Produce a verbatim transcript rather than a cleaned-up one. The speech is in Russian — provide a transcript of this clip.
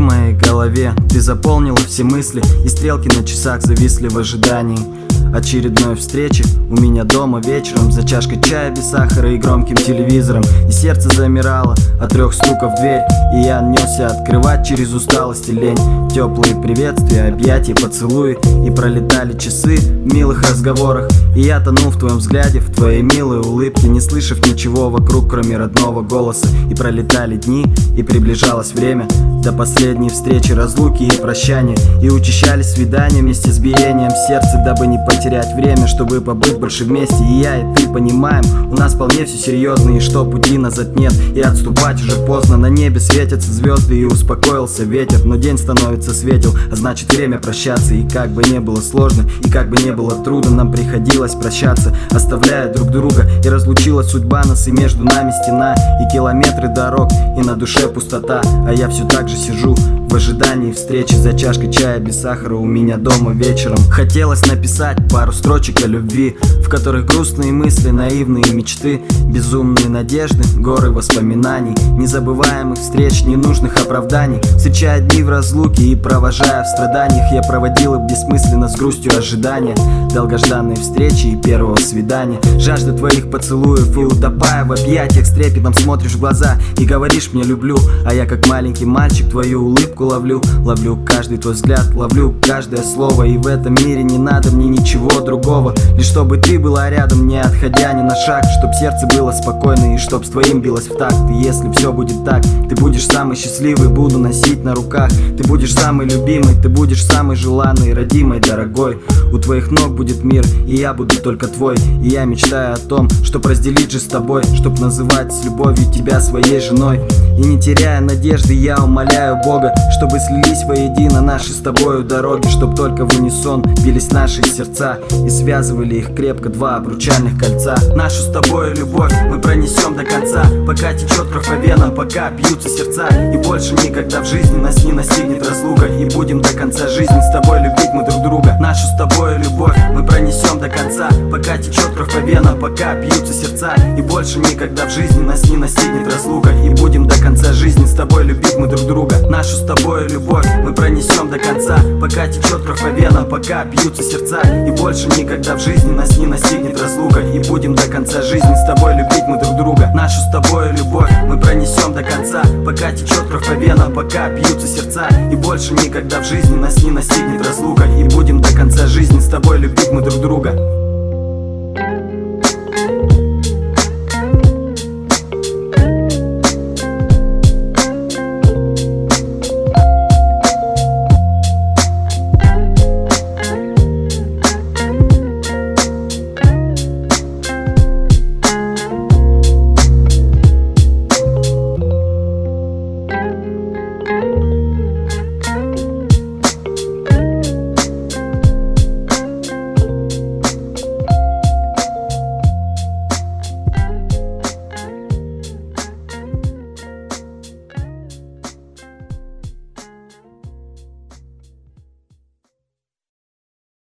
моей голове. Ты заполнила все мысли, и стрелки на часах зависли в ожидании очередной встречи у меня дома вечером, за чашкой чая без сахара и громким телевизором. И сердце замирало от трех стуков в дверь, и я несся открывать через усталость и лень. Теплые приветствия, объятия, поцелуи, и пролетали часы в милых разговорах. И я тонул в твоем взгляде, в твоей милой улыбке, не слышав ничего вокруг, кроме родного голоса. И пролетали дни, и приближалось время до последней встречи, разлуки и прощания. И учащались свидания вместе с биением сердца, дабы не потерять время, чтобы побыть больше вместе. И я, и ты понимаем, у нас вполне все серьезно, и что пути назад нет, и отступать уже поздно. На небе светятся звезды, и успокоился ветер, но день становится светел, а значит время прощаться. И как бы не было сложно, и как бы не было трудно, нам приходилось прощаться, оставляя друг друга. И разлучила судьба нас, и между нами стена, и километры дорог, и на душе пустота. А я все так же сижу в ожидании встречи, за чашкой чая без сахара у меня дома вечером. Хотелось написать пару строчек о любви, в которых грустные мысли, наивные мечты, безумные надежды, горы воспоминаний, незабываемых встреч, ненужных оправданий. Встречая дни в разлуке и провожая в страданиях, я проводила бессмысленно с грустью ожидания долгожданной встречи и первого свидания. Жажда твоих поцелуев, и утопая в объятиях, с трепетом смотришь в глаза и говоришь мне люблю. А я как маленький мальчик твою улыбку ловлю, ловлю каждый твой взгляд, ловлю каждое слово. И в этом мире не надо мне ничего другого, лишь чтобы ты была рядом, не отходя ни на шаг, чтоб сердце было спокойно и чтоб с твоим билось в такт. И если все будет так, ты будешь самый счастливый, буду носить на руках. Ты будешь самый любимый, ты будешь самый желанный, родимый, дорогой. У твоих ног будет мир, и я буду только твой. И я мечтаю о том, чтоб разделить же с тобой, чтоб называть с любовью тебя своей женой. И не теряя надежды, я умоляю Бога, чтобы слились воедино наши с тобою дороги, чтоб только в унисон бились наши сердца и связывали их крепко два обручальных кольца. Нашу с тобой любовь мы пронесем до конца, пока течет кровь по венам, пока бьются сердца. И больше никогда в жизни нас не настигнет разлука, и будем до конца жизни с тобой любить мы друг друга. Нашу с тобой любовь мы пронесем до конца, пока течет кровь по венам, пока бьются сердца. И больше никогда в жизни нас не настигнет разлука, и будем до конца жизни с тобой любить мы друг друга. Нашу с тобой любовь мы пронесем до конца, пока течет кровь по венам, пока бьются сердца. И больше никогда в жизни нас не настигнет разлука, и будем до конца жизни с тобой любить мы друг друга. Нашу с тобой любовь мы пронесем до конца, пока течет кровь по венам, пока бьются сердца. И больше никогда в жизни нас не настигнет разлука, и будем до конца жизни с тобой любить мы друг друга.